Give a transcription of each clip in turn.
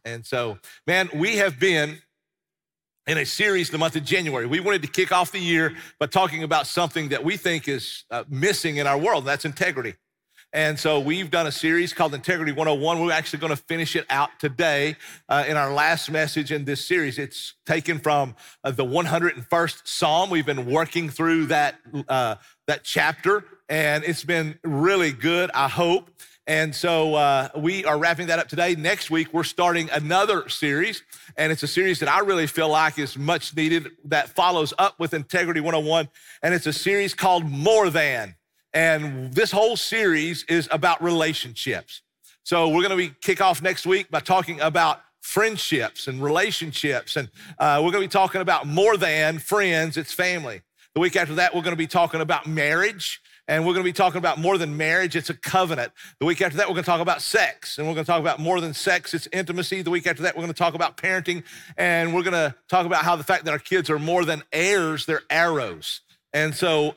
And so, man, we have been in a series the month of January. We wanted to kick off the year by talking about something that we think is missing in our world, and that's integrity. And so we've done a series called Integrity 101. We're actually going to finish it out today in our last message in this series. It's taken from the 101st Psalm. We've been working through that chapter, and it's been really good, I hope. And so we are wrapping that up today. Next week, we're starting another series, and it's a series that I really feel like is much needed that follows up with Integrity 101, and it's a series called More Than. And this whole series is about relationships. So we're going to kick off next week by talking about friendships and relationships, and we're going to be talking about more than friends, it's family. The week after that, we're going to be talking about marriage. And we're going to be talking about more than marriage, it's a covenant. The week after that, we're going to talk about sex. And we're going to talk about more than sex, it's intimacy. The week after that, we're going to talk about parenting. And we're going to talk about how the fact that our kids are more than heirs, they're arrows. And so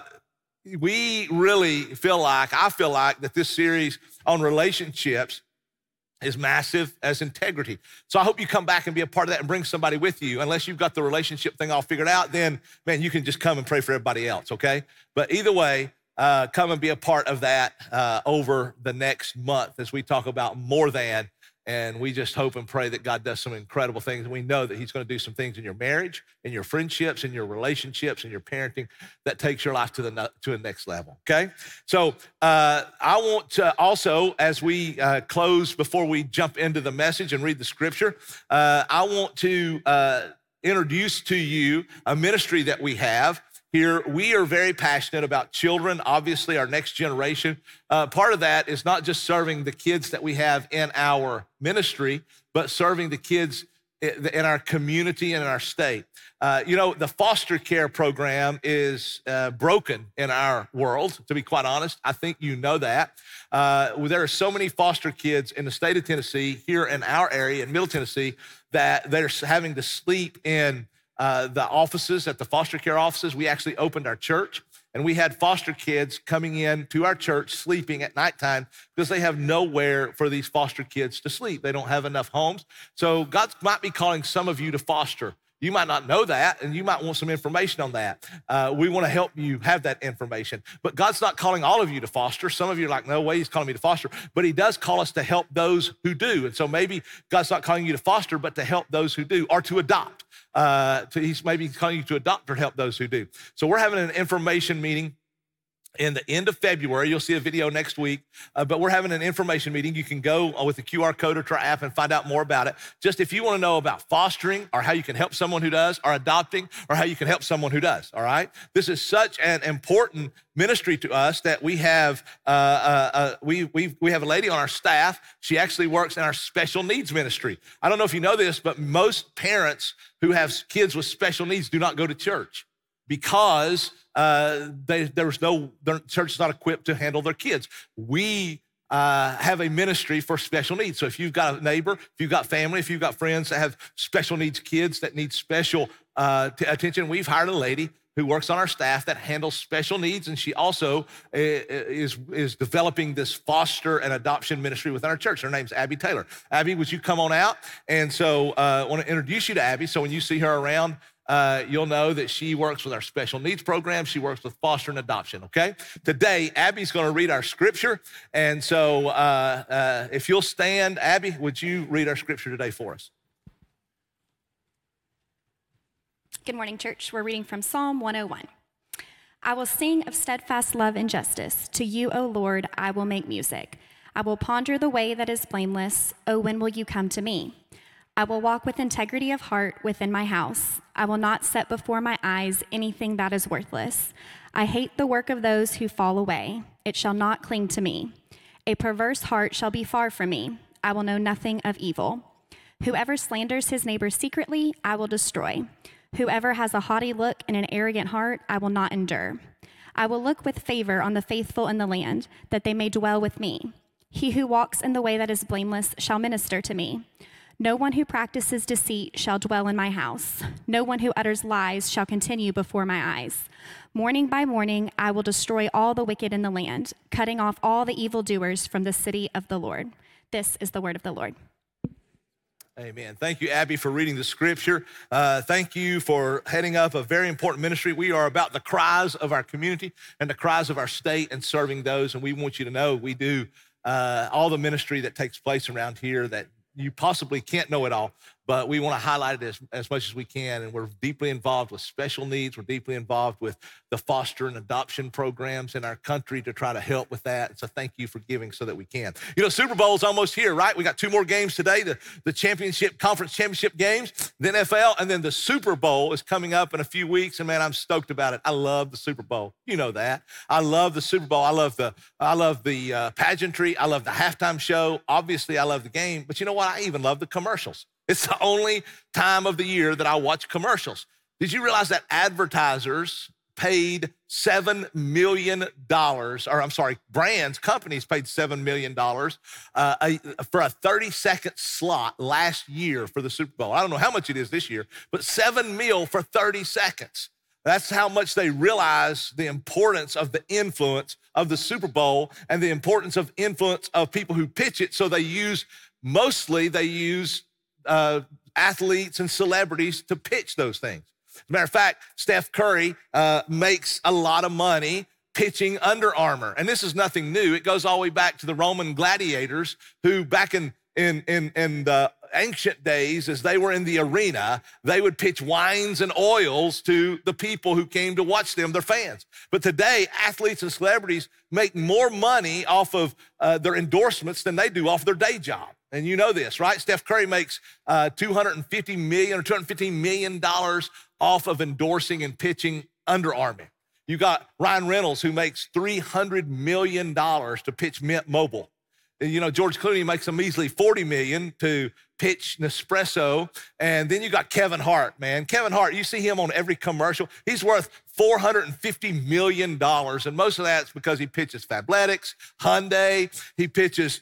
we really I feel like that this series on relationships is massive as integrity. So I hope you come back and be a part of that and bring somebody with you. Unless you've got the relationship thing all figured out, then, man, you can just come and pray for everybody else, okay? But either way, come and be a part of that over the next month as we talk about more than, and we just hope and pray that God does some incredible things. And we know that he's going to do some things in your marriage, in your friendships, in your relationships, in your parenting that takes your life to the next level, okay? So I want to also, as we close, before we jump into the message and read the scripture, I want to introduce to you a ministry that we have. Here, we are very passionate about children, obviously our next generation. Part of that is not just serving the kids that we have in our ministry, but serving the kids in our community and in our state. The foster care program is broken in our world, to be quite honest. I think you know that. There are so many foster kids in the state of Tennessee, here in our area, in Middle Tennessee, that they're having to sleep in the offices, at the foster care offices. We actually opened our church, and we had foster kids coming in to our church sleeping at nighttime because they have nowhere for these foster kids to sleep. They don't have enough homes. So God might be calling some of you to foster. You might not know that, and you might want some information on that. We want to help you have that information. But God's not calling all of you to foster. Some of you are like, no way, he's calling me to foster. But he does call us to help those who do. And so maybe God's not calling you to foster, but to help those who do, or to adopt. He's maybe calling you to adopt or help those who do. So we're having an information meeting in the end of February. You'll see a video next week, but we're having an information meeting. You can go with the QR code or to our app and find out more about it. Just if you want to know about fostering or how you can help someone who does, or adopting, or how you can help someone who does, all right? This is such an important ministry to us that we have we have a lady on our staff. She actually works in our special needs ministry. I don't know if you know this, but most parents who have kids with special needs do not go to church because their church is not equipped to handle their kids. We have a ministry for special needs. So if you've got a neighbor, if you've got family, if you've got friends that have special needs kids that need special attention, we've hired a lady who works on our staff that handles special needs, and she also is developing this foster and adoption ministry within our church. Her name's Abby Taylor. Abby, would you come on out? And so I want to introduce you to Abby, so when you see her around, you'll know that she works with our special needs program. She works with foster and adoption, okay? Today, Abby's going to read our scripture, and so if you'll stand, Abby, would you read our scripture today for us? Good morning, church. We're reading from Psalm 101. I will sing of steadfast love and justice. To you, O Lord, I will make music. I will ponder the way that is blameless. Oh, when will you come to me? I will walk with integrity of heart within my house. I will not set before my eyes anything that is worthless. I hate the work of those who fall away. It shall not cling to me. A perverse heart shall be far from me. I will know nothing of evil. Whoever slanders his neighbor secretly, I will destroy. Whoever has a haughty look and an arrogant heart, I will not endure. I will look with favor on the faithful in the land, that they may dwell with me. He who walks in the way that is blameless shall minister to me. No one who practices deceit shall dwell in my house. No one who utters lies shall continue before my eyes. Morning by morning, I will destroy all the wicked in the land, cutting off all the evildoers from the city of the Lord. This is the word of the Lord. Amen. Thank you, Abby, for reading the scripture. Thank you for heading up a very important ministry. We are about the cries of our community and the cries of our state and serving those. And we want you to know we do all the ministry that takes place around here that you possibly can't know it all, but we want to highlight it as much as we can. And we're deeply involved with special needs. We're deeply involved with the foster and adoption programs in our country to try to help with that. So thank you for giving so that we can. You know, Super Bowl's almost here, right? We got 2 more games today, the championship, conference championship games, the NFL, and then the Super Bowl is coming up in a few weeks. And man, I'm stoked about it. I love the Super Bowl. You know that. I love the Super Bowl. I love the pageantry. I love the halftime show. Obviously, I love the game, but you know what? I even love the commercials. It's the only time of the year that I watch commercials. Did you realize that advertisers paid $7 million, brands, companies paid $7 million for a 30-second slot last year for the Super Bowl? I don't know how much it is this year, but $7 million for 30 seconds. That's how much they realize the importance of the influence of the Super Bowl and the importance of influence of people who pitch it. So they use athletes and celebrities to pitch those things. As a matter of fact, Steph Curry makes a lot of money pitching Under Armour. And this is nothing new. It goes all the way back to the Roman gladiators who back in the ancient days, as they were in the arena, they would pitch wines and oils to the people who came to watch them, their fans. But today, athletes and celebrities make more money off of their endorsements than they do off their day job. And you know this, right? Steph Curry makes $250 million or $215 million off of endorsing and pitching Under Armour. You got Ryan Reynolds, who makes $300 million to pitch Mint Mobile. You know, George Clooney makes a measly $40 million to pitch Nespresso. And then you got Kevin Hart, man. Kevin Hart, you see him on every commercial. He's worth $450 million. And most of that's because he pitches Fabletics, Hyundai. He pitches,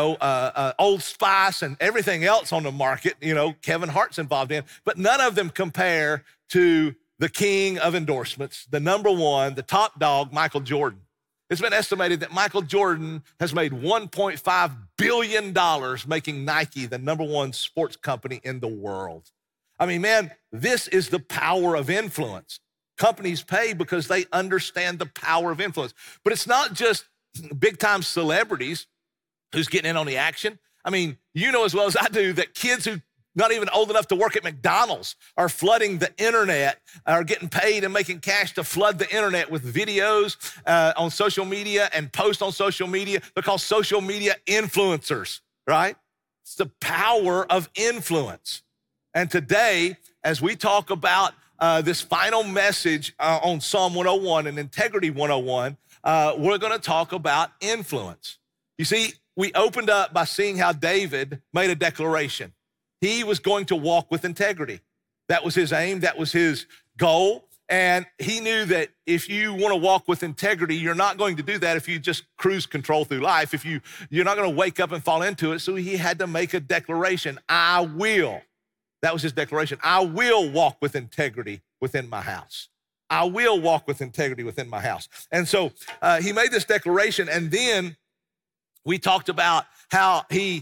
Old Spice and everything else on the market, Kevin Hart's involved in. But none of them compare to the king of endorsements, the number one, the top dog, Michael Jordan. It's been estimated that Michael Jordan has made $1.5 billion making Nike the number one sports company in the world. I mean, man, this is the power of influence. Companies pay because they understand the power of influence. But it's not just big-time celebrities who's getting in on the action. I mean, you know as well as I do that kids who not even old enough to work at McDonald's are flooding the internet, are getting paid and making cash to flood the internet with videos on social media and post on social media. They're called social media influencers, right? It's the power of influence. And today, as we talk about this final message on Psalm 101 and Integrity 101, we're gonna talk about influence. You see, we opened up by seeing how David made a declaration. He was going to walk with integrity. That was his aim. That was his goal. And he knew that if you want to walk with integrity, you're not going to do that if you just cruise control through life. You're not going to wake up and fall into it. So he had to make a declaration. I will. That was his declaration. I will walk with integrity within my house. I will walk with integrity within my house. And so he made this declaration. And then we talked about how he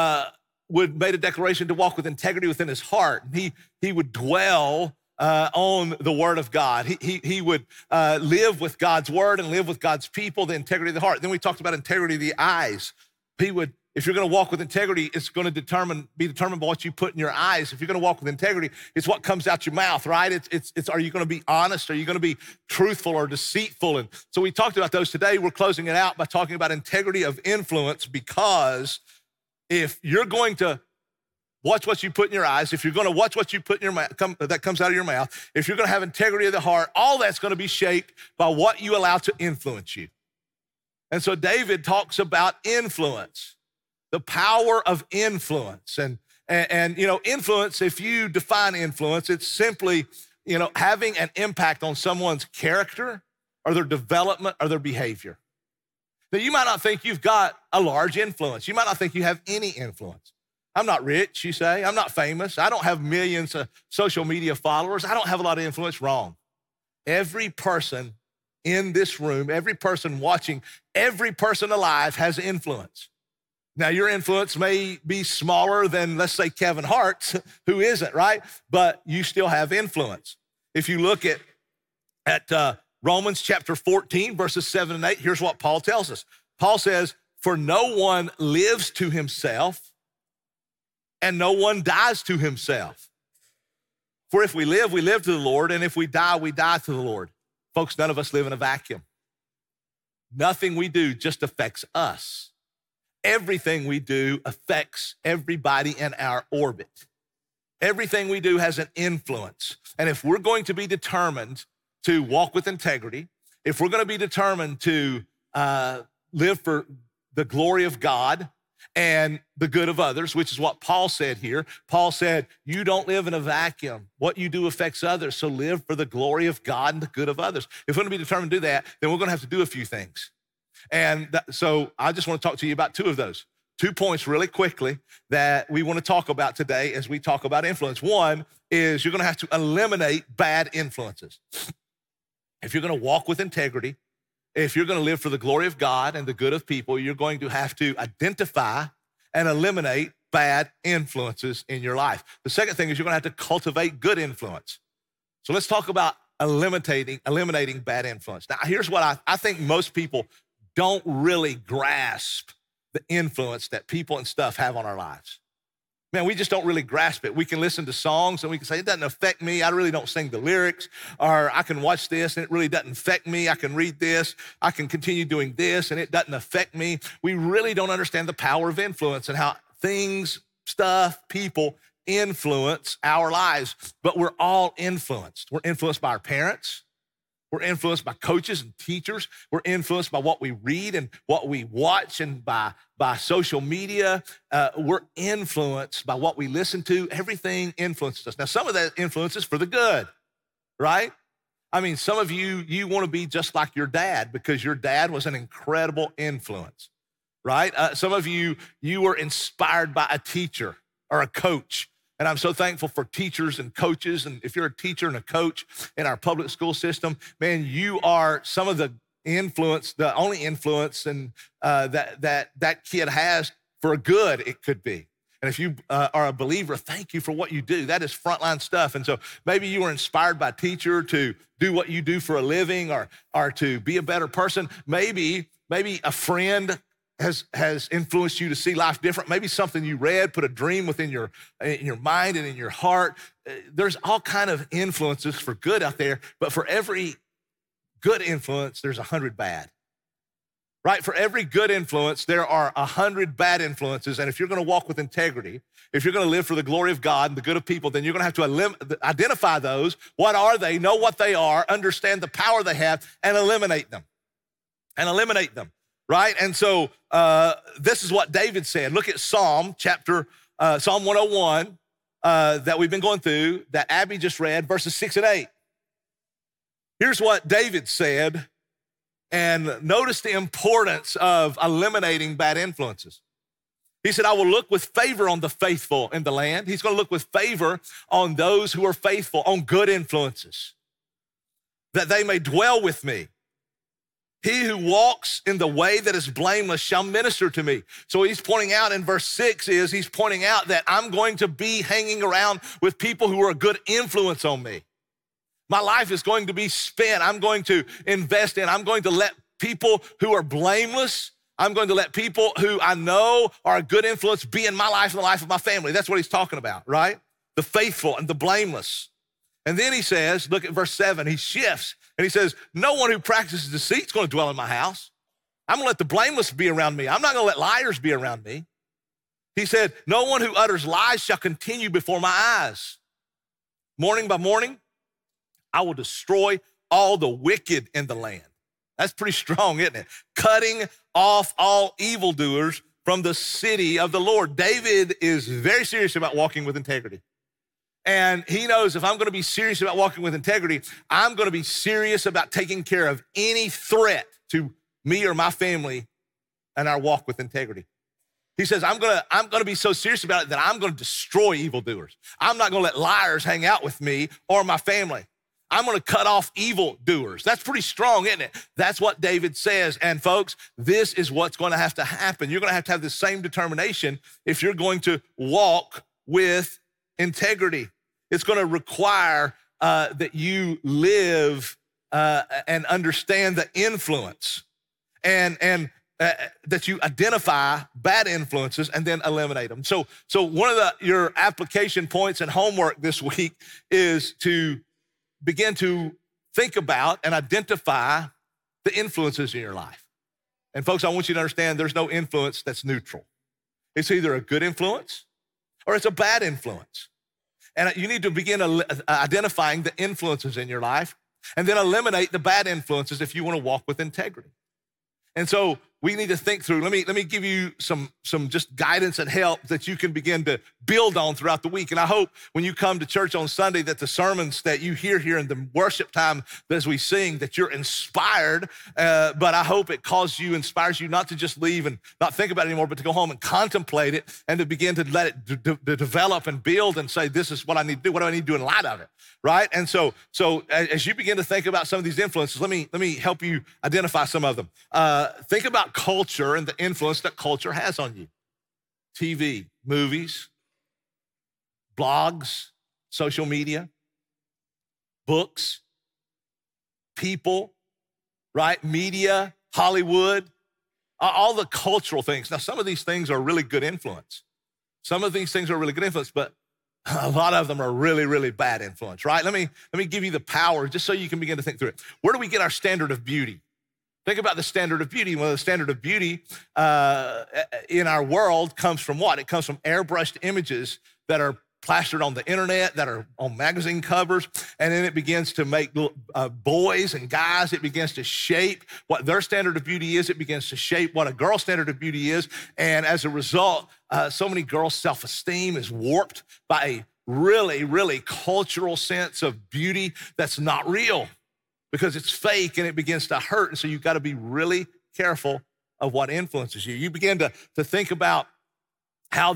made a declaration to walk with integrity within his heart. He would dwell on the word of God. He would live with God's word and live with God's people, the integrity of the heart. Then we talked about integrity of the eyes. If you're gonna walk with integrity, it's gonna be determined by what you put in your eyes. If you're gonna walk with integrity, it's what comes out your mouth, right? It's are you gonna be honest? Are you gonna be truthful or deceitful? And so we talked about those today. We're closing it out by talking about integrity of influence, because if you're going to watch what you put in your eyes, if you're going to watch what you put in your mouth, that comes out of your mouth, if you're going to have integrity of the heart, all that's going to be shaped by what you allow to influence you. And so David talks about influence, the power of influence. And influence, if you define influence, it's simply, having an impact on someone's character or their development or their behavior. Now, you might not think you've got a large influence. You might not think you have any influence. I'm not rich, you say. I'm not famous. I don't have millions of social media followers. I don't have a lot of influence. Wrong. Every person in this room, every person watching, every person alive has influence. Now, your influence may be smaller than, let's say, Kevin Hart's, who isn't, right? But you still have influence. If you look at Romans chapter 14, verses 7 and 8, here's what Paul tells us. Paul says, for no one lives to himself, and no one dies to himself. For if we live to the Lord, and if we die to the Lord. Folks, none of us live in a vacuum. Nothing we do just affects us. Everything we do affects everybody in our orbit. Everything we do has an influence. And if we're going to be determined to walk with integrity, if we're going to be determined to live for the glory of God and the good of others, which is what Paul said here. Paul said, you don't live in a vacuum. What you do affects others, so live for the glory of God and the good of others. If we're going to be determined to do that, then we're going to have to do a few things. And so I just want to talk to you about two of those. 2 points really quickly that we want to talk about today as we talk about influence. One is you're going to have to eliminate bad influences. If you're going to walk with integrity, if you're going to live for the glory of God and the good of people, you're going to have to identify and eliminate bad influences in your life. The second thing is you're going to have to cultivate good influence. So let's talk about eliminating bad influence. Now, here's what I think most people don't really grasp the influence that people and stuff have on our lives. Man, we just don't really grasp it. We can listen to songs and we can say, it doesn't affect me. I really don't sing the lyrics. Or I can watch this and it really doesn't affect me. I can read this. I can continue doing this and it doesn't affect me. We really don't understand the power of influence and how things, stuff, people influence our lives. But we're all influenced. We're influenced by our parents. We're influenced by coaches and teachers. We're influenced by what we read and what we watch and by social media. We're influenced by what we listen to. Everything influences us. Now, some of that influence is for the good, right? I mean, some of you want to be just like your dad because your dad was an incredible influence, right? Some of you were inspired by a teacher or a coach. And I'm so thankful for teachers and coaches. And if you're a teacher and a coach in our public school system, man, you are some of the influence, the only influence and that kid has for good it could be. And if you are a believer, thank you for what you do. That is frontline stuff. And so maybe you were inspired by a teacher to do what you do for a living or to be a better person. Maybe a friend has influenced you to see life different. Maybe something you read put a dream within your mind and in your heart. There's all kind of influences for good out there, but for every good influence, there's 100 bad, right? For every good influence, there are 100 bad influences. And if you're going to walk with integrity, if you're going to live for the glory of God and the good of people, then you're going to have to identify those. What are they? Know what they are, understand the power they have, and eliminate them. Right? And so this is what David said. Look at Psalm 101 that we've been going through, that Abby just read, verses 6 and 8. Here's what David said, and notice the importance of eliminating bad influences. He said, I will look with favor on the faithful in the land. He's going to look with favor on those who are faithful, on good influences, that they may dwell with me. He who walks in the way that is blameless shall minister to me. So he's pointing out in verse 6 he's pointing out that I'm going to be hanging around with people who are a good influence on me. My life is going to be spent. I'm going to invest in. I'm going to let people who are blameless, I'm going to let people who I know are a good influence be in my life and the life of my family. That's what he's talking about, right? The faithful and the blameless. And then he says, look at verse 7, he shifts and he says, no one who practices deceit is going to dwell in my house. I'm going to let the blameless be around me. I'm not going to let liars be around me. He said, no one who utters lies shall continue before my eyes. Morning by morning, I will destroy all the wicked in the land. That's pretty strong, isn't it? Cutting off all evildoers from the city of the Lord. David is very serious about walking with integrity. And he knows if I'm going to be serious about walking with integrity, I'm going to be serious about taking care of any threat to me or my family and our walk with integrity. He says, I'm going to be so serious about it that I'm going to destroy evildoers. I'm not going to let liars hang out with me or my family. I'm going to cut off evildoers. That's pretty strong, isn't it? That's what David says. And folks, this is what's going to happen. You're going to have the same determination if you're going to walk with integrity. It's going to require that you live and understand the influence and that you identify bad influences and then eliminate them. So one of your application points and homework this week is to begin to think about and identify the influences in your life. And folks, I want you to understand there's no influence that's neutral. It's either a good influence or it's a bad influence. And you need to begin identifying the influences in your life and then eliminate the bad influences if you want to walk with integrity. And so we need to think through. Let me give you some just guidance and help that you can begin to build on throughout the week. And I hope when you come to church on Sunday that the sermons that you hear here in the worship time as we sing, that you're inspired. But I hope it inspires you not to just leave and not think about it anymore, but to go home and contemplate it and to begin to let it develop and build and say, this is what I need to do. What do I need to do in light of it? Right? And so as you begin to think about some of these influences, let me help you identify some of them. Think about culture and the influence that culture has on you. TV, movies, blogs, social media, books, people, right? Media, Hollywood, all the cultural things. Now, some of these things are really good influence. Some of these things are really good influence, but a lot of them are really, really bad influence, right? Let me give you the power just so you can begin to think through it. Where do we get our standard of beauty? Think about the standard of beauty. Well, the standard of beauty in our world comes from what? It comes from airbrushed images that are plastered on the internet, that are on magazine covers, and then it begins to make boys and guys, it begins to shape what their standard of beauty is. It begins to shape what a girl's standard of beauty is, and as a result, so many girls' self-esteem is warped by a really, really cultural sense of beauty that's not real, because it's fake and it begins to hurt. And so you've got to be really careful of what influences you. You begin to think about how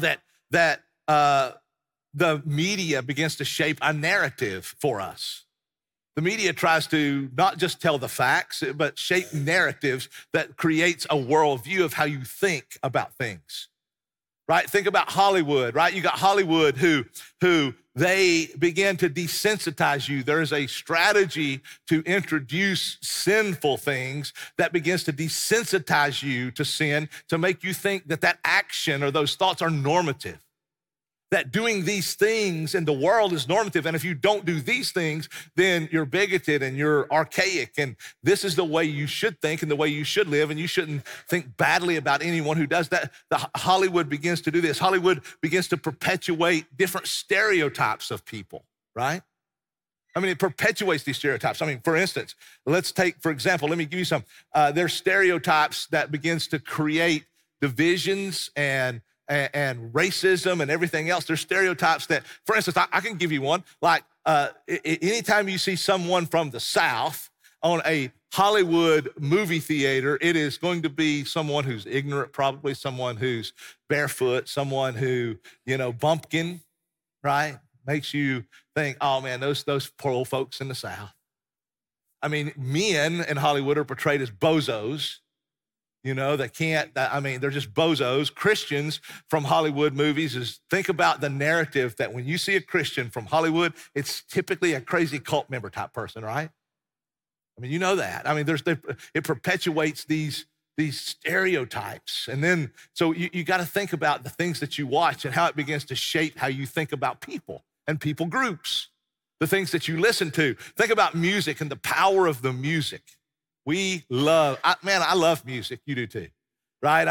the media begins to shape a narrative for us. The media tries to not just tell the facts, but shape narratives that creates a worldview of how you think about things, right? Think about Hollywood, right? You got Hollywood who they begin to desensitize you. There is a strategy to introduce sinful things that begins to desensitize you to sin, to make you think that action or those thoughts are normative, that doing these things in the world is normative. And if you don't do these things, then you're bigoted and you're archaic. And this is the way you should think and the way you should live. And you shouldn't think badly about anyone who does that. Hollywood begins to do this. Hollywood begins to perpetuate different stereotypes of people, right? I mean, it perpetuates these stereotypes. I mean, for instance, let's take, for example, let me give you some. There's stereotypes that begins to create divisions and racism and everything else. There's stereotypes that, for instance, I can give you one. Like anytime you see someone from the South on a Hollywood movie theater, it is going to be someone who's ignorant, probably someone who's barefoot, someone who, bumpkin, right? Makes you think, oh man, those poor old folks in the South. I mean, men in Hollywood are portrayed as bozos. They're just bozos. Christians from Hollywood movies think about the narrative that when you see a Christian from Hollywood, it's typically a crazy cult member type person, right? I mean, you know that. I mean, it perpetuates these stereotypes. And then, so you got to think about the things that you watch and how it begins to shape how you think about people and people groups, the things that you listen to. Think about music and the power of the music. I love music. You do too, right?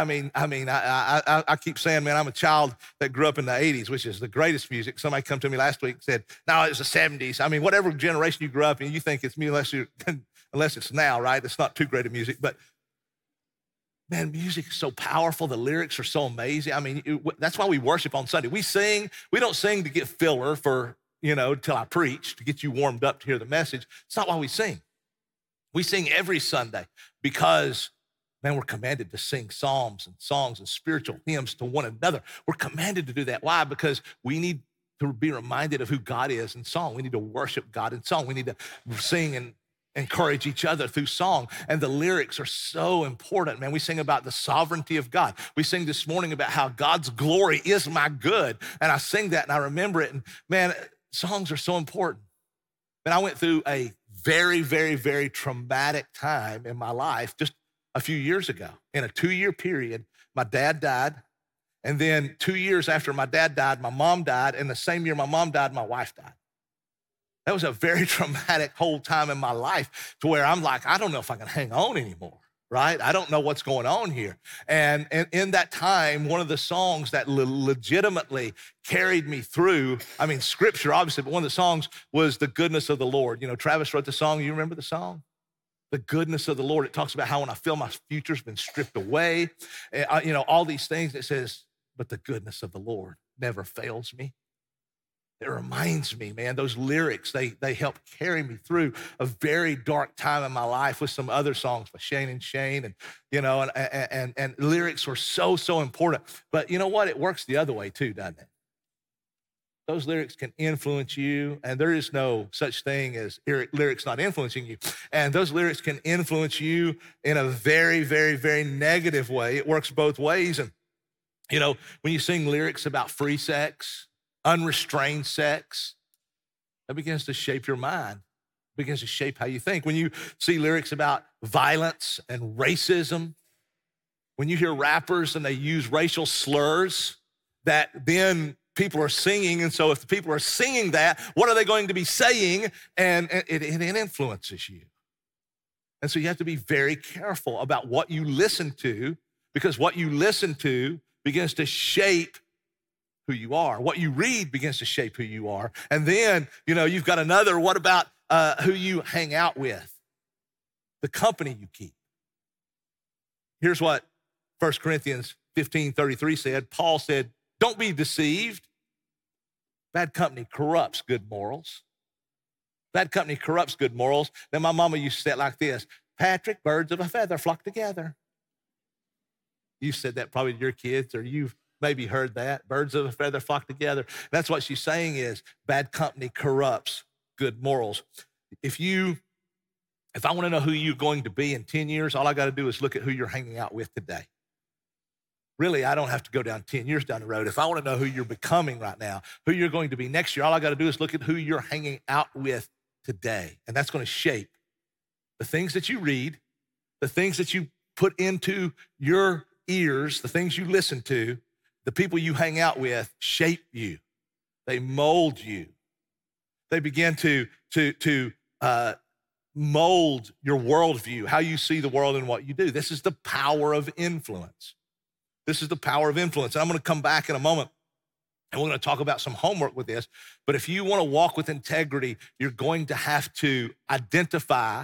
I keep saying, man, I'm a child that grew up in the 80s, which is the greatest music. Somebody come to me last week and said, no, it was the 70s. I mean, whatever generation you grew up in, you think it's me unless it's now, right? It's not too great of music, but man, music is so powerful. The lyrics are so amazing. I mean, that's why we worship on Sunday. We don't sing to get filler for, till I preach, to get you warmed up to hear the message. It's not why we sing. We sing every Sunday because, man, we're commanded to sing psalms and songs and spiritual hymns to one another. We're commanded to do that. Why? Because we need to be reminded of who God is in song. We need to worship God in song. We need to sing and encourage each other through song. And the lyrics are so important, man. We sing about the sovereignty of God. We sing this morning about how God's glory is my good. And I sing that and I remember it. And man, songs are so important. And I went through a very, very, very traumatic time in my life just a few years ago. In a 2-year period, my dad died. And then 2 years after my dad died, my mom died. And the same year my mom died, my wife died. That was a very traumatic whole time in my life to where I'm like, I don't know if I can hang on anymore, right? I don't know what's going on here. And in that time, one of the songs that legitimately carried me through, I mean, scripture, obviously, but one of the songs was The Goodness of the Lord. You know, Travis wrote the song. You remember the song? The goodness of the Lord. It talks about how when I feel my future's been stripped away, you know, all these things. It says, but the goodness of the Lord never fails me. It reminds me, man, those lyrics, they help carry me through a very dark time in my life with some other songs by Shane and Shane, and, you know, and lyrics were so, so important. But you know what? It works the other way too, doesn't it? Those lyrics can influence you, and there is no such thing as lyrics not influencing you. And those lyrics can influence you in a very, very, very negative way. It works both ways. And, you know, when you sing lyrics about free sex, unrestrained sex, that begins to shape your mind, begins to shape how you think. When you see lyrics about violence and racism, when you hear rappers and they use racial slurs, that then people are singing. And so if the people are singing that, what are they going to be saying? And it influences you. And so you have to be very careful about what you listen to, because what you listen to begins to shape who you are. What you read begins to shape who you are. And then, you know, you've got another, what about who you hang out with? The company you keep. Here's what 1 Corinthians 15:33 said. Paul said, don't be deceived. Bad company corrupts good morals. Bad company corrupts good morals. Then my mama used to say it like this: Patrick, birds of a feather flock together. You said that probably to your kids, or you've maybe heard that. Birds of a feather flock together. That's what she's saying is bad company corrupts good morals. If I want to know who you're going to be in 10 years, all I got to do is look at who you're hanging out with today. Really, I don't have to go down 10 years down the road. If I want to know who you're becoming right now, who you're going to be next year, all I got to do is look at who you're hanging out with today. And that's going to shape the things that you read, the things that you put into your ears, the things you listen to. The people you hang out with shape you. They mold you. They begin to mold your worldview, how you see the world and what you do. This is the power of influence. This is the power of influence. And I'm going to come back in a moment, and we're going to talk about some homework with this. But if you want to walk with integrity, you're going to have to identify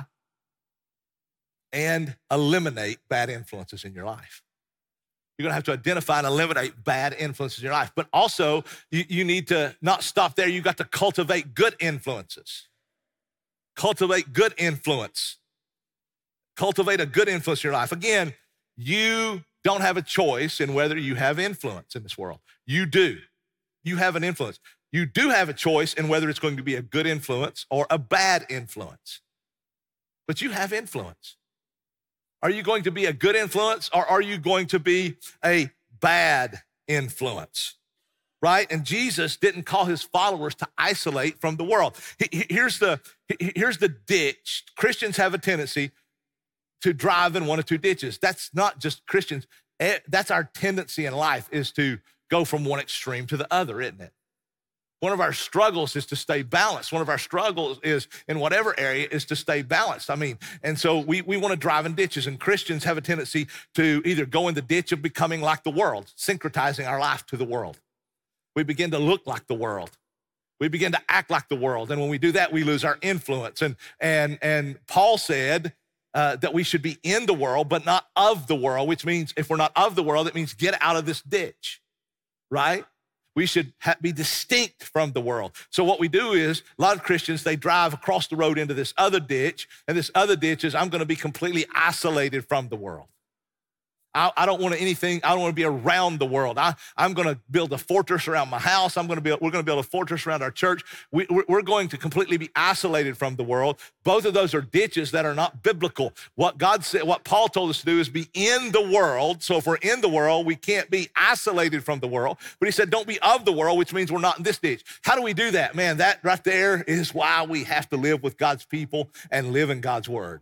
and eliminate bad influences in your life. You're going to have to identify and eliminate bad influences in your life. But also, you need to not stop there. You got to cultivate good influences. Cultivate good influence. Cultivate a good influence in your life. Again, you don't have a choice in whether you have influence in this world. You do. You have an influence. You do have a choice in whether it's going to be a good influence or a bad influence. But you have influence. Are you going to be a good influence, or are you going to be a bad influence? Right? And Jesus didn't call his followers to isolate from the world. Here's the ditch. Christians have a tendency to drive in one of two ditches. That's not just Christians. That's our tendency in life, is to go from one extreme to the other, isn't it? One of our struggles is to stay balanced. One of our struggles is, in whatever area, is to stay balanced. I mean, and so we want to drive in ditches, and Christians have a tendency to either go in the ditch of becoming like the world, syncretizing our life to the world. We begin to look like the world. We begin to act like the world. And when we do that, we lose our influence. And Paul said that we should be in the world, but not of the world, which means if we're not of the world, it means get out of this ditch, right? We should be distinct from the world. So what we do is, a lot of Christians, they drive across the road into this other ditch, and this other ditch is, I'm going to be completely isolated from the world. I don't want anything, I don't want to be around the world. I'm going to build a fortress around my house. We're going to build a fortress around our church. We're going to completely be isolated from the world. Both of those are ditches that are not biblical. What God said, what Paul told us to do is be in the world. So if we're in the world, we can't be isolated from the world. But he said, don't be of the world, which means we're not in this ditch. How do we do that? Man, that right there is why we have to live with God's people and live in God's word.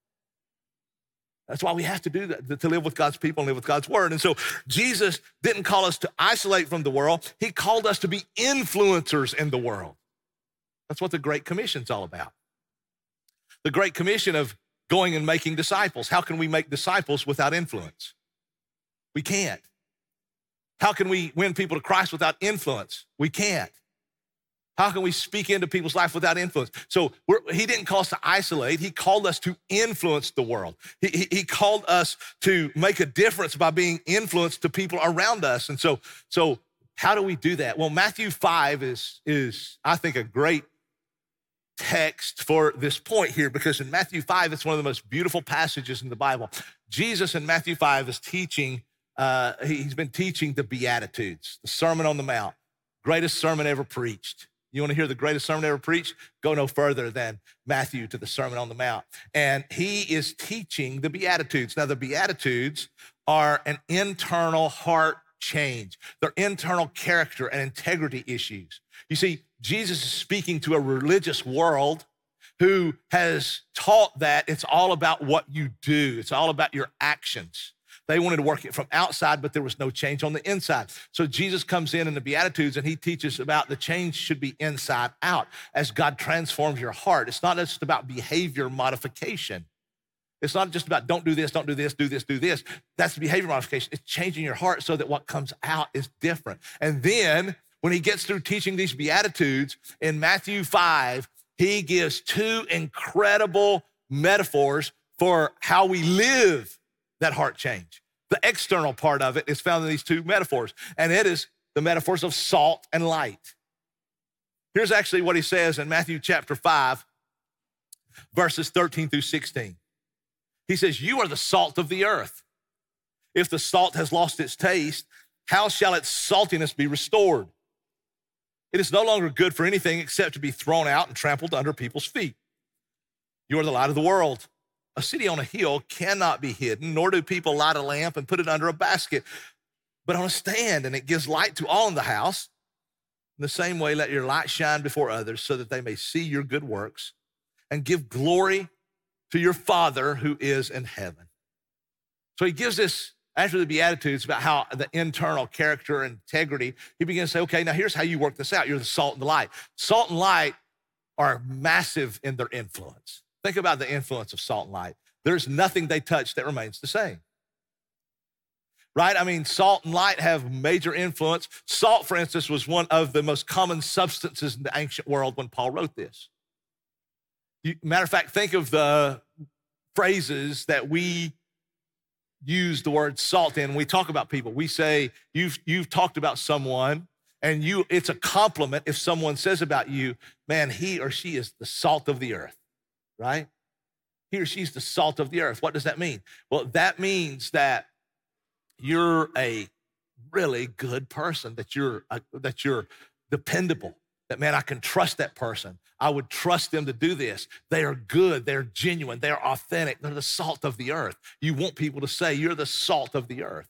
That's why we have to do that, to live with God's people and live with God's word. And so Jesus didn't call us to isolate from the world. He called us to be influencers in the world. That's what the Great Commission's all about. The Great Commission of going and making disciples. How can we make disciples without influence? We can't. How can we win people to Christ without influence? We can't. How can we speak into people's life without influence? So he didn't call us to isolate. He called us to influence the world. He called us to make a difference by being influenced to people around us. And so how do we do that? Well, Matthew 5 is I think, a great text for this point here, because in Matthew 5, it's one of the most beautiful passages in the Bible. Jesus in Matthew 5 is teaching, he's been teaching the Beatitudes, the Sermon on the Mount, greatest sermon ever preached. You want to hear the greatest sermon ever preached? Go no further than Matthew to the Sermon on the Mount. And he is teaching the Beatitudes. Now, the Beatitudes are an internal heart change. They're internal character and integrity issues. You see, Jesus is speaking to a religious world who has taught that it's all about what you do. It's all about your actions. They wanted to work it from outside, but there was no change on the inside. So Jesus comes in the Beatitudes and he teaches about the change should be inside out as God transforms your heart. It's not just about behavior modification. It's not just about don't do this, do this, do this, do this. That's behavior modification. It's changing your heart so that what comes out is different. And then when he gets through teaching these Beatitudes in Matthew 5, he gives two incredible metaphors for how we live that heart change. The external part of it is found in these two metaphors, and it is the metaphors of salt and light. Here's actually what he says in Matthew chapter 5, verses 13 through 16. He says, you are the salt of the earth. If the salt has lost its taste, how shall its saltiness be restored? It is no longer good for anything except to be thrown out and trampled under people's feet. You are the light of the world. A city on a hill cannot be hidden, nor do people light a lamp and put it under a basket, but on a stand, and it gives light to all in the house. In the same way, let your light shine before others so that they may see your good works and give glory to your Father who is in heaven. So he gives this, after the Beatitudes, about how the internal character and integrity, he begins to say, okay, now here's how you work this out. You're the salt and the light. Salt and light are massive in their influence. Think about the influence of salt and light. There's nothing they touch that remains the same. Right? I mean, salt and light have major influence. Salt, for instance, was one of the most common substances in the ancient world when Paul wrote this. Matter of fact, think of the phrases that we use the word salt in when we talk about people. We say, you've talked about someone, and it's a compliment if someone says about you, man, he or she is the salt of the earth. Right? He or she's the salt of the earth. What does that mean? Well, that means that you're a really good person, that you're dependable, that, man, I can trust that person. I would trust them to do this. They are good. They're genuine. They're authentic. They're the salt of the earth. You want people to say you're the salt of the earth.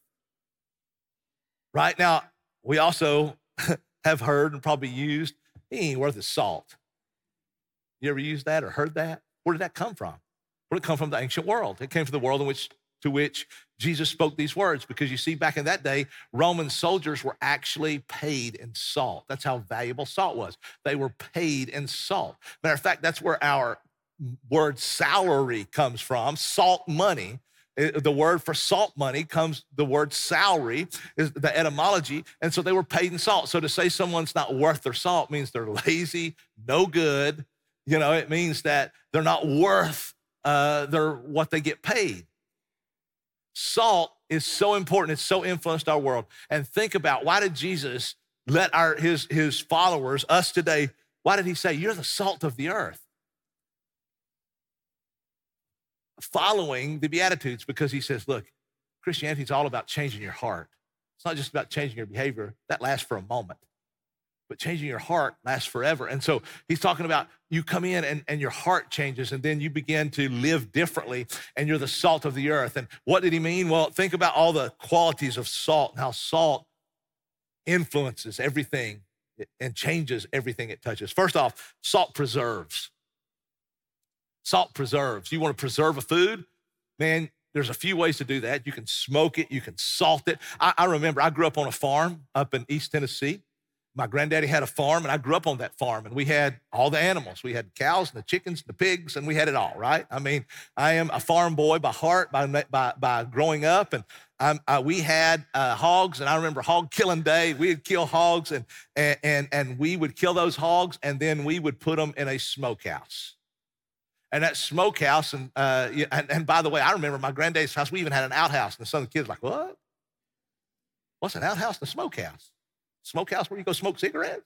Right? Now, we also have heard and probably used, he ain't worth his salt. You ever used that or heard that? Where did that come from? Where did it come from? The ancient world. It came from the world to which Jesus spoke these words, because you see, back in that day, Roman soldiers were actually paid in salt. That's how valuable salt was. They were paid in salt. Matter of fact, that's where our word salary comes from, salt money. The word for salt money comes, the word salary is the etymology, and so they were paid in salt. So to say someone's not worth their salt means they're lazy, no good. You know, it means that they're not worth what they get paid. Salt is so important. It's so influenced our world. And think about, why did Jesus let his followers, us today, why did he say, you're the salt of the earth? Following the Beatitudes, because he says, look, Christianity is all about changing your heart. It's not just about changing your behavior. That lasts for a moment. But changing your heart lasts forever. And so he's talking about you come in and your heart changes, and then you begin to live differently, and you're the salt of the earth. And what did he mean? Well, think about all the qualities of salt and how salt influences everything and changes everything it touches. First off, salt preserves. Salt preserves. You want to preserve a food? Man, there's a few ways to do that. You can smoke it. You can salt it. I remember I grew up on a farm up in East Tennessee. My granddaddy had a farm, and I grew up on that farm, and we had all the animals. We had cows and the chickens and the pigs, and we had it all, right? I mean, I am a farm boy by heart, by growing up, and we had hogs, and I remember hog killing day. We'd kill hogs, and we would kill those hogs, and then we would put them in a smokehouse. And that smokehouse, and by the way, I remember my granddaddy's house, we even had an outhouse, and some of the kids were like, what? What's an outhouse and a smokehouse? Smokehouse where you go smoke cigarettes?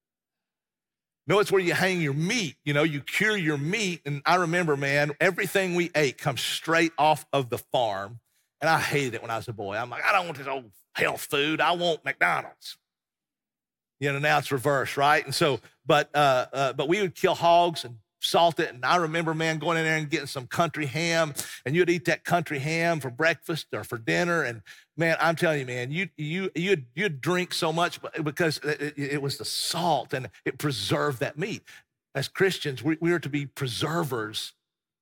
No, it's where you hang your meat. You know, you cure your meat. And I remember, man, everything we ate comes straight off of the farm. And I hated it when I was a boy. I'm like, I don't want this old health food. I want McDonald's. You know, now it's reversed, right? And so, but we would kill hogs and salt it. And I remember, man, going in there and getting some country ham, and you'd eat that country ham for breakfast or for dinner. And man, I'm telling you, man, you'd drink so much because it was the salt, and it preserved that meat. As Christians, we are to be preservers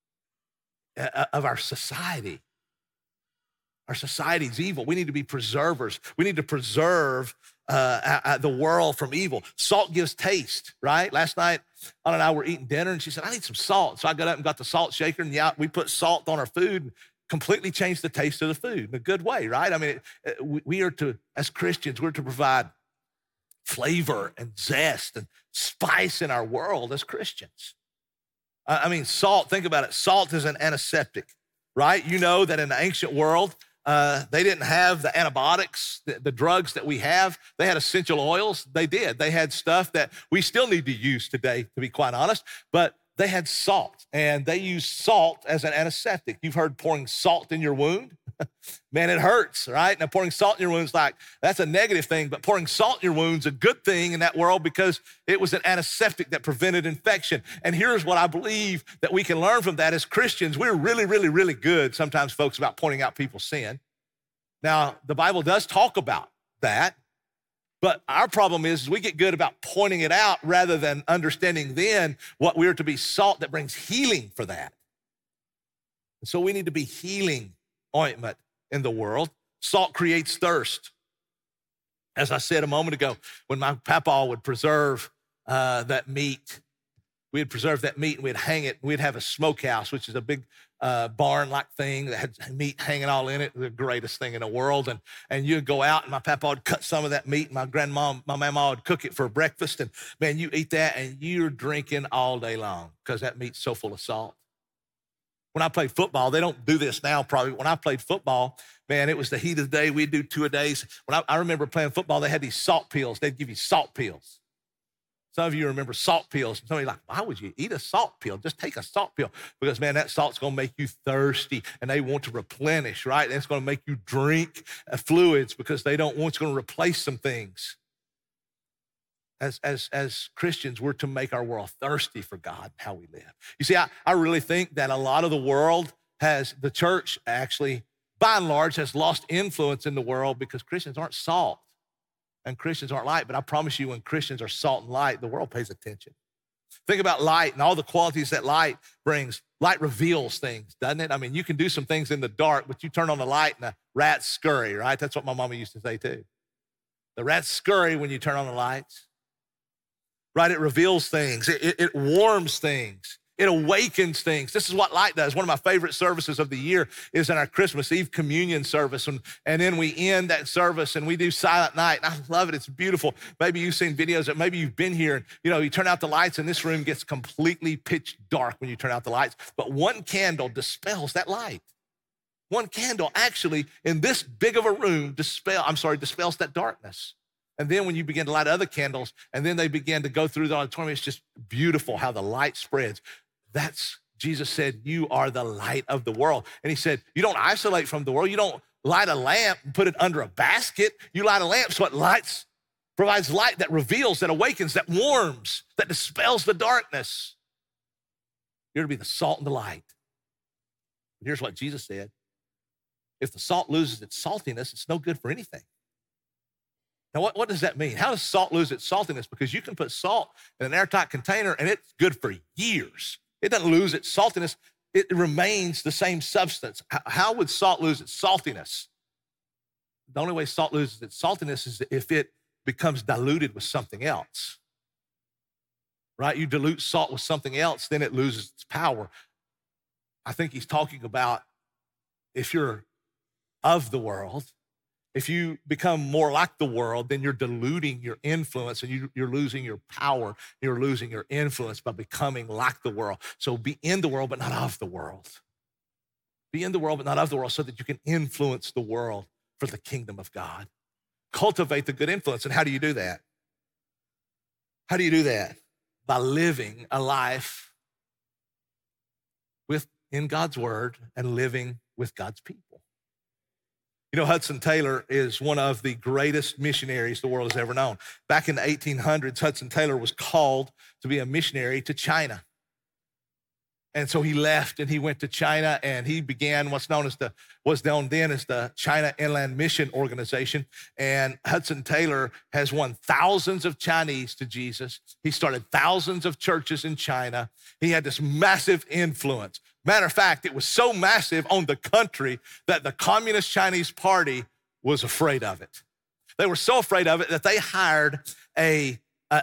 of our society. Our society's evil. We need to be preservers. We need to preserve the world from evil. Salt gives taste, right? Last night, Anna and I were eating dinner, and she said, I need some salt. So I got up and got the salt shaker, and we put salt on our food and completely changed the taste of the food in a good way, right? I mean, we are to, as Christians, we're to provide flavor and zest and spice in our world as Christians. I mean, salt, think about it. Salt is an antiseptic, right? You know that in the ancient world, they didn't have the antibiotics, the drugs that we have. They had essential oils. They did. They had stuff that we still need to use today, to be quite honest, but they had salt, and they used salt as an antiseptic. You've heard pouring salt in your wound. Man, it hurts, right? Now, pouring salt in your wounds, that's a negative thing, but pouring salt in your wounds is a good thing in that world because it was an antiseptic that prevented infection. And here's what I believe that we can learn from that as Christians. We're really, really, really good sometimes, folks, about pointing out people's sin. Now, the Bible does talk about that, but our problem is we get good about pointing it out rather than understanding then what we're to be salt that brings healing for that. And so we need to be healing ointment in the world. Salt creates thirst. As I said a moment ago, when my papa would preserve that meat, we'd preserve that meat and we'd hang it. We'd have a smokehouse, which is a big barn-like thing that had meat hanging all in it, the greatest thing in the world. And you'd go out, and my papa would cut some of that meat, and my mama would cook it for breakfast. And man, you eat that, and you're drinking all day long because that meat's so full of salt. When I played football, they don't do this now probably. When I played football, man, it was the heat of the day. We'd do 2 a days. When I remember playing football, they had these salt pills. They'd give you salt pills. Some of you remember salt pills. Somebody's like, why would you eat a salt pill? Just take a salt pill. Because, man, that salt's going to make you thirsty, and they want to replenish, right? And it's going to make you drink fluids because they don't want, it's going to replace some things. As Christians, we're to make our world thirsty for God and how we live. You see, I really think that a lot of the world the church actually, by and large, has lost influence in the world because Christians aren't salt and Christians aren't light. But I promise you, when Christians are salt and light, the world pays attention. Think about light and all the qualities that light brings. Light reveals things, doesn't it? I mean, you can do some things in the dark, but you turn on the light and the rats scurry, right? That's what my mama used to say too. The rats scurry when you turn on the lights. Right? It reveals things. It warms things. It awakens things. This is what light does. One of my favorite services of the year is in our Christmas Eve communion service. And then we end that service and we do Silent Night. And I love it. It's beautiful. Maybe you've seen videos, or maybe you've been here. And, you turn out the lights and this room gets completely pitch dark when you turn out the lights. But one candle dispels that light. One candle actually in this big of a room dispels that darkness. And then when you begin to light other candles and then they begin to go through the auditorium, it's just beautiful how the light spreads. Jesus said, you are the light of the world. And he said, you don't isolate from the world. You don't light a lamp and put it under a basket. You light a lamp so it provides light that reveals, that awakens, that warms, that dispels the darkness. You're to be the salt and the light. But here's what Jesus said. If the salt loses its saltiness, it's no good for anything. Now, what does that mean? How does salt lose its saltiness? Because you can put salt in an airtight container and it's good for years. It doesn't lose its saltiness. It remains the same substance. How would salt lose its saltiness? The only way salt loses its saltiness is if it becomes diluted with something else, right? You dilute salt with something else, then it loses its power. I think he's talking about if you're of the world, if you become more like the world, then you're diluting your influence and you're losing your power. You're losing your influence by becoming like the world. So be in the world, but not of the world. Be in the world, but not of the world, so that you can influence the world for the kingdom of God. Cultivate the good influence. And how do you do that? How do you do that? By living a life in God's word and living with God's people. You know, Hudson Taylor is one of the greatest missionaries the world has ever known. Back in the 1800s, Hudson Taylor was called to be a missionary to China. And so he left and he went to China and he began was known then as the China Inland Mission Organization. And Hudson Taylor has won thousands of Chinese to Jesus. He started thousands of churches in China. He had this massive influence. Matter of fact, it was so massive on the country that the Communist Chinese Party was afraid of it. They were so afraid of it that they hired a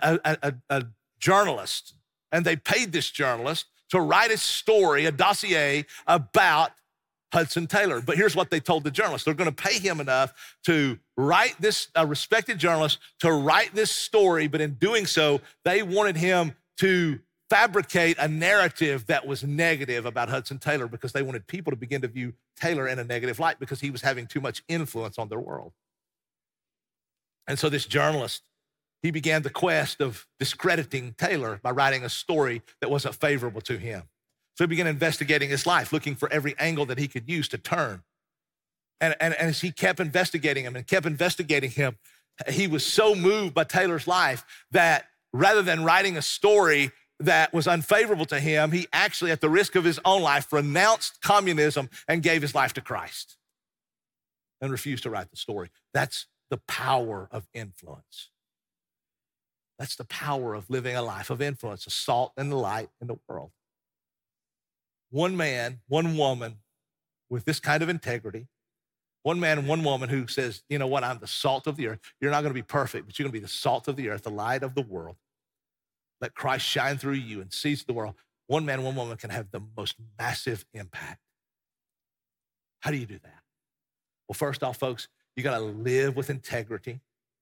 journalist, and they paid this journalist to write a story, a dossier about Hudson Taylor. But here's what they told the journalist. They're going to pay him enough to write this, a respected journalist, to write this story, but in doing so, they wanted him to fabricate a narrative that was negative about Hudson Taylor because they wanted people to begin to view Taylor in a negative light because he was having too much influence on their world. And so this journalist, he began the quest of discrediting Taylor by writing a story that wasn't favorable to him. So he began investigating his life, looking for every angle that he could use to turn. And as he kept investigating him, he was so moved by Taylor's life that rather than writing a story that was unfavorable to him, he actually, at the risk of his own life, renounced communism and gave his life to Christ and refused to write the story. That's the power of influence. That's the power of living a life of influence, a salt and the light in the world. One man, one woman with this kind of integrity, one man and one woman who says, you know what, I'm the salt of the earth. You're not going to be perfect, but you're going to be the salt of the earth, the light of the world. Let Christ shine through you and seize the world. One man, one woman can have the most massive impact. How do you do that? Well, first off, folks, you got to live with integrity.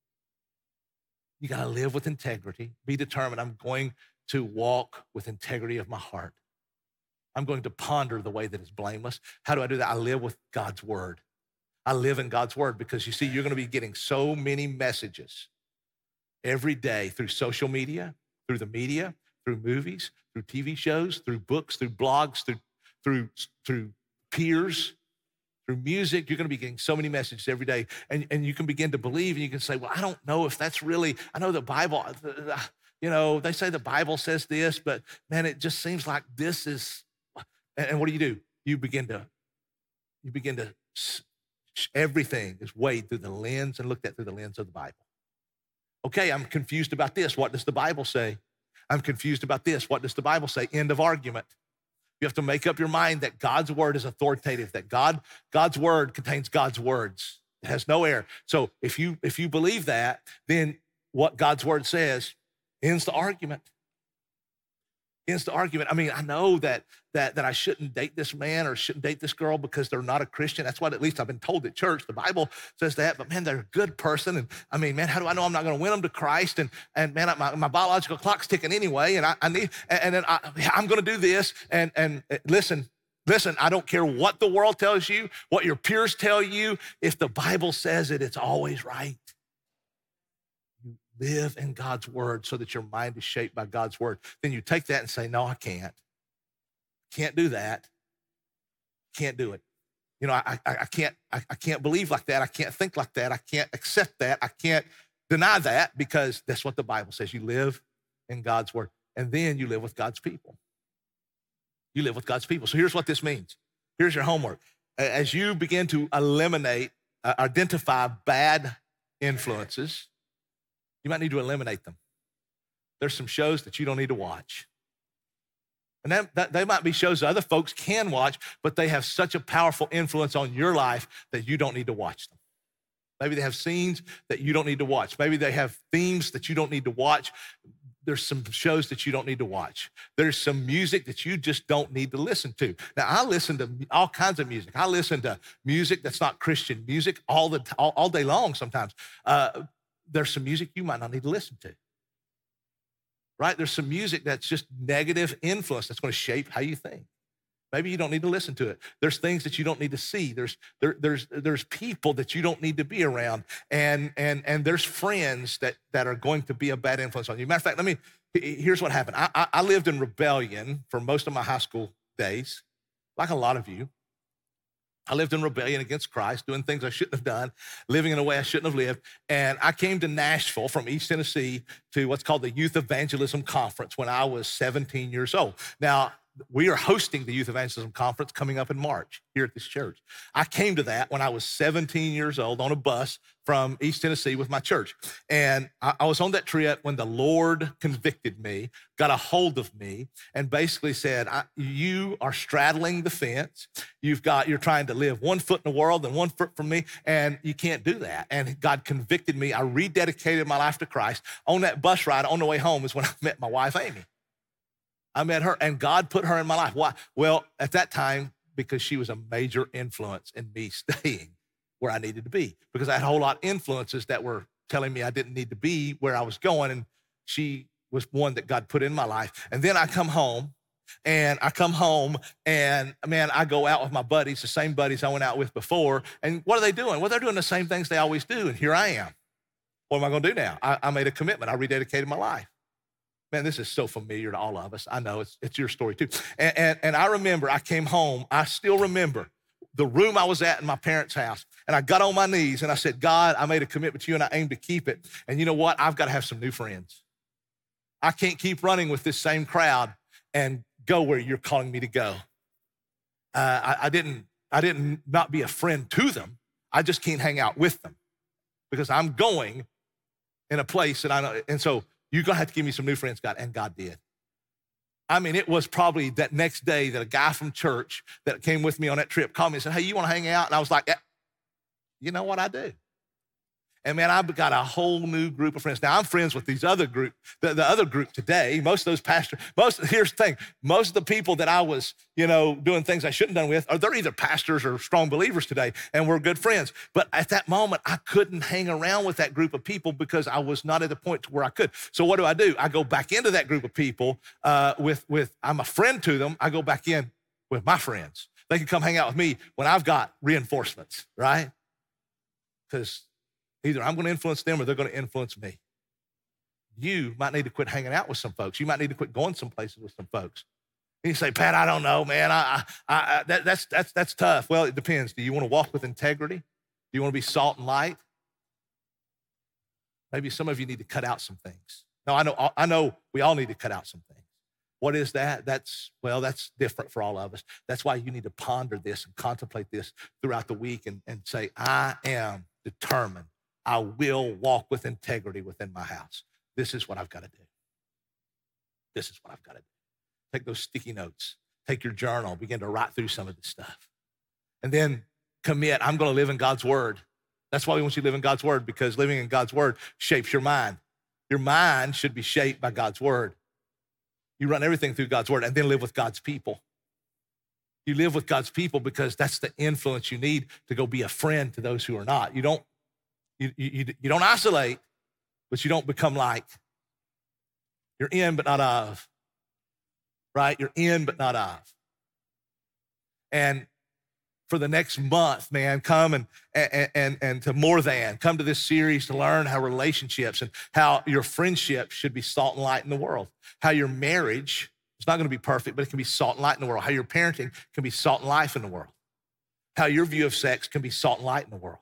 You got to live with integrity. Be determined. I'm going to walk with integrity of my heart. I'm going to ponder the way that is blameless. How do I do that? I live with God's word. I live in God's word because you see, you're going to be getting so many messages every day through social media, through the media, through movies, through TV shows, through books, through blogs, through peers, through music. You're going to be getting so many messages every day. And you can begin to believe and you can say, well, I don't know if that's really, I know the Bible, you know, they say the Bible says this, but man, it just seems like this is, and what do? You begin to, everything is weighed through the lens and looked at through the lens of the Bible. Okay, I'm confused about this. What does the Bible say? I'm confused about this. What does the Bible say? End of argument. You have to make up your mind that God's word is authoritative, that God's word contains God's words. It has no error. So if you believe that, then what God's word says ends the argument. Ends the argument. I mean, I know that I shouldn't date this man or shouldn't date this girl because they're not a Christian. That's what at least I've been told at church. The Bible says that, but man, they're a good person. And I mean, man, how do I know I'm not going to win them to Christ? And man, my biological clock's ticking anyway. And I'm going to do this. And listen, I don't care what the world tells you, what your peers tell you. If the Bible says it, it's always right. Live in God's word so that your mind is shaped by God's word. Then you take that and say, no, I can't. Can't do that. Can't do it. I can't believe like that. I can't think like that. I can't accept that. I can't deny that, because that's what the Bible says. You live in God's word, and then you live with God's people. You live with God's people. So here's what this means. Here's your homework. As you begin to identify bad influences, you might need to eliminate them. There's some shows that you don't need to watch. And they might be shows that other folks can watch, but they have such a powerful influence on your life that you don't need to watch them. Maybe they have scenes that you don't need to watch. Maybe they have themes that you don't need to watch. There's some shows that you don't need to watch. There's some music that you just don't need to listen to. Now, I listen to all kinds of music. I listen to music that's not Christian music all day long sometimes. There's some music you might not need to listen to. Right? There's some music that's just negative influence that's going to shape how you think. Maybe you don't need to listen to it. There's things that you don't need to see. There's people that you don't need to be around, and there's friends that are going to be a bad influence on you. Matter of fact, here's what happened. I lived in rebellion for most of my high school days, like a lot of you. I lived in rebellion against Christ, doing things I shouldn't have done, living in a way I shouldn't have lived. And I came to Nashville from East Tennessee to what's called the Youth Evangelism Conference when I was 17 years old. Now, we are hosting the Youth Evangelism Conference coming up in March here at this church. I came to that when I was 17 years old on a bus from East Tennessee with my church. And I was on that trip when the Lord convicted me, got a hold of me, and basically said, you are straddling the fence. You're trying to live 1 foot in the world and 1 foot from me, and you can't do that. And God convicted me. I rededicated my life to Christ. On that bus ride on the way home is when I met my wife, Amy. I met her, and God put her in my life. Why? Well, at that time, because she was a major influence in me staying where I needed to be, because I had a whole lot of influences that were telling me I didn't need to be where I was going, and she was one that God put in my life. And then I come home, and man, I go out with my buddies, the same buddies I went out with before, and what are they doing? Well, they're doing the same things they always do, and here I am. What am I going to do now? I made a commitment. I rededicated my life. Man, this is so familiar to all of us. I know it's your story too. And I remember I came home. I still remember the room I was at in my parents' house. And I got on my knees and I said, God, I made a commitment to you and I aim to keep it. And you know what? I've got to have some new friends. I can't keep running with this same crowd and go where you're calling me to go. I didn't not be a friend to them. I just can't hang out with them because I'm going in a place that I know. And so you're going to have to give me some new friends, God. And God did. I mean, it was probably that next day that a guy from church that came with me on that trip called me and said, hey, you want to hang out? And I was like, yeah, you know what I do? And man, I've got a whole new group of friends. Now I'm friends with these other group, the other group today. Most of those pastors, here's the thing. Most of the people that I was, doing things I shouldn't have done with, they're either pastors or strong believers today, and we're good friends. But at that moment, I couldn't hang around with that group of people because I was not at the point to where I could. So what do? I go back into that group of people I'm a friend to them. I go back in with my friends. They can come hang out with me when I've got reinforcements, right? Because either I'm going to influence them or they're going to influence me. You might need to quit hanging out with some folks. You might need to quit going some places with some folks. And you say, Pat, I don't know, man. That's tough. Well, it depends. Do you want to walk with integrity? Do you want to be salt and light? Maybe some of you need to cut out some things. No, I know we all need to cut out some things. What is that? That's different for all of us. That's why you need to ponder this and contemplate this throughout the week and say, I am determined. I will walk with integrity within my house. This is what I've got to do. This is what I've got to do. Take those sticky notes. Take your journal. Begin to write through some of this stuff. And then commit. I'm going to live in God's word. That's why we want you to live in God's word, because living in God's word shapes your mind. Your mind should be shaped by God's word. You run everything through God's word and then live with God's people. You live with God's people because that's the influence you need to go be a friend to those who are not. You don't isolate, but you don't become like. You're in, but not of. Right? You're in, but not of. And for the next month, man, come and to More Than, come to this series to learn how relationships and how your friendship should be salt and light in the world. How your marriage, it's not going to be perfect, but it can be salt and light in the world. How your parenting can be salt and life in the world. how your view of sex can be salt and light in the world.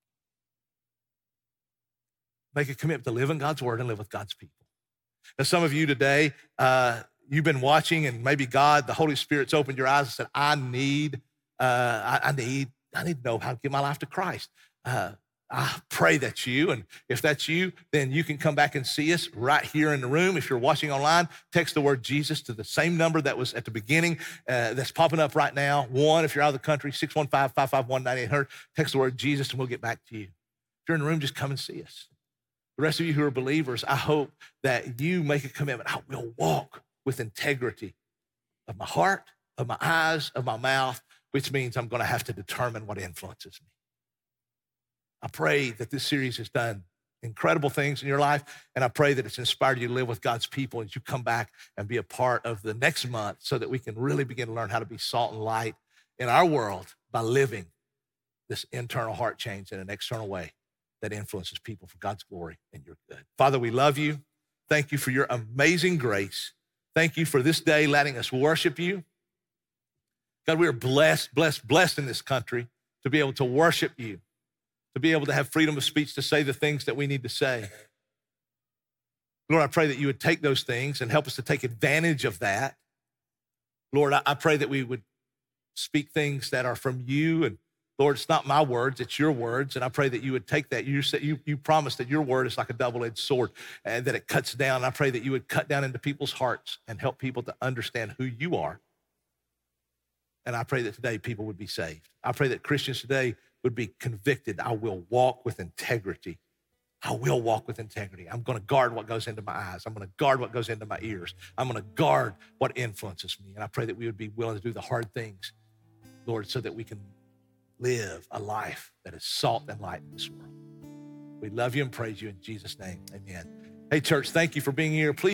Make a commitment to live in God's word and live with God's people. Now, some of you today, you've been watching, and maybe God, the Holy Spirit's opened your eyes and said, I need to know how to give my life to Christ. I pray that's you, and if that's you, then you can come back and see us right here in the room. If you're watching online, text the word Jesus to the same number that was at the beginning that's popping up right now. If you're out of the country, 615-551-9800. Text the word Jesus, and we'll get back to you. If you're in the room, just come and see us. The rest of you who are believers, I hope that you make a commitment. I will walk with integrity of my heart, of my eyes, of my mouth, which means I'm going to have to determine what influences me. I pray that this series has done incredible things in your life, and I pray that it's inspired you to live with God's people as you come back and be a part of the next month so that we can really begin to learn how to be salt and light in our world by living this internal heart change in an external way that influences people for God's glory and your good. Father, we love you. Thank you for your amazing grace. Thank you for this day letting us worship you. God, we are blessed in this country to be able to worship you, to be able to have freedom of speech to say the things that we need to say. Lord, I pray that you would take those things and help us to take advantage of that. Lord, I pray that we would speak things that are from you. And Lord, it's not my words, it's your words. And I pray that you would take that. You promised that your word is like a double-edged sword and that it cuts down. And I pray that you would cut down into people's hearts and help people to understand who you are. And I pray that today people would be saved. I pray that Christians today would be convicted. I will walk with integrity. I will walk with integrity. I'm going to guard what goes into my eyes. I'm going to guard what goes into my ears. I'm going to guard what influences me. And I pray that we would be willing to do the hard things, Lord, so that we can live a life that is salt and light in this world. We love you and praise you in Jesus' name. Amen. Hey, church, thank you for being here. Please